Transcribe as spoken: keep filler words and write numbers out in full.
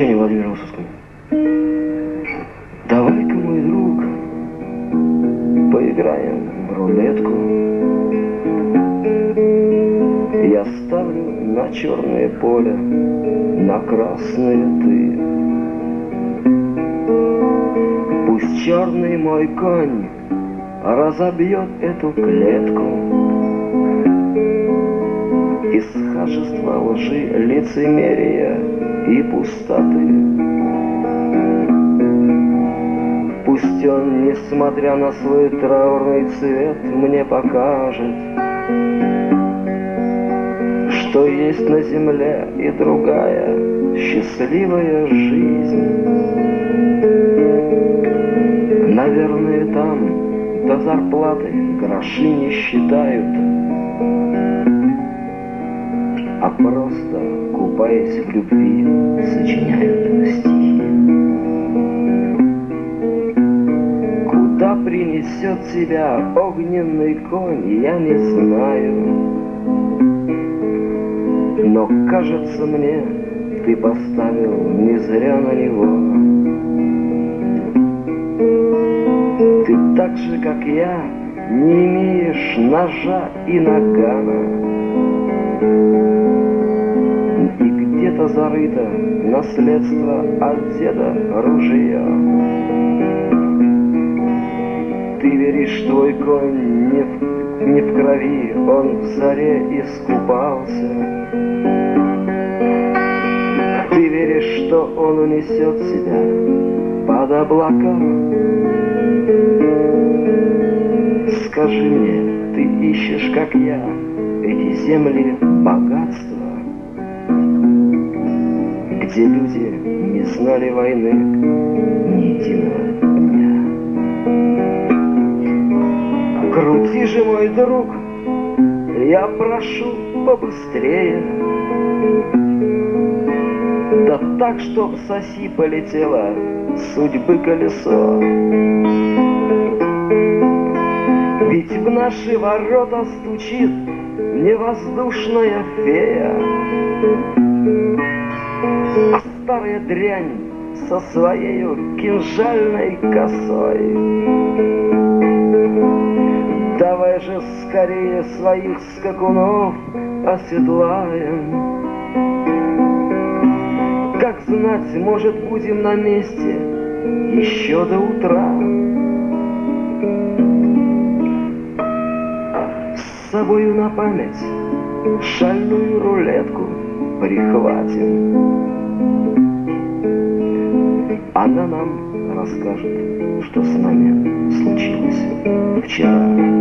завещание Владимира Высоцкого. Давай-ка, мой друг, поиграем в рулетку. Я ставлю на черное поле, на красное ты. Пусть черный мой конь разобьет эту клетку. Из хажества, лжи, лицемерия и пустоты. Пусть он, несмотря на свой траурный цвет, мне покажет, что есть на земле и другая счастливая жизнь. Наверное, там до зарплаты гроши не считают, а просто, купаясь в любви, сочиняют стихи. Куда принесет тебя огненный конь, я не знаю, но, кажется мне, ты поставил не зря на него. Ты так же, как я, не имеешь ножа и нагана, и где-то зарыто наследство от деда ружья. Ты веришь, твой конь не в, не в крови, он в заре искупался. Ты веришь, что он унесет себя под облака. Скажи мне, ты ищешь, как я, эти земли богатства, где люди не знали войны ни единого дня. Крути же, мой друг, я прошу побыстрее, да так, чтоб с оси полетело судьбы колесо. Ведь в наши ворота стучит невоздушная фея, а старая дрянь со своею кинжальной косой. Давай же скорее своих скакунов оседлаем. Как знать, может, будем на месте еще до утра. С собою на память шальную рулетку прихватим. Она нам расскажет, что с нами случилось вчера.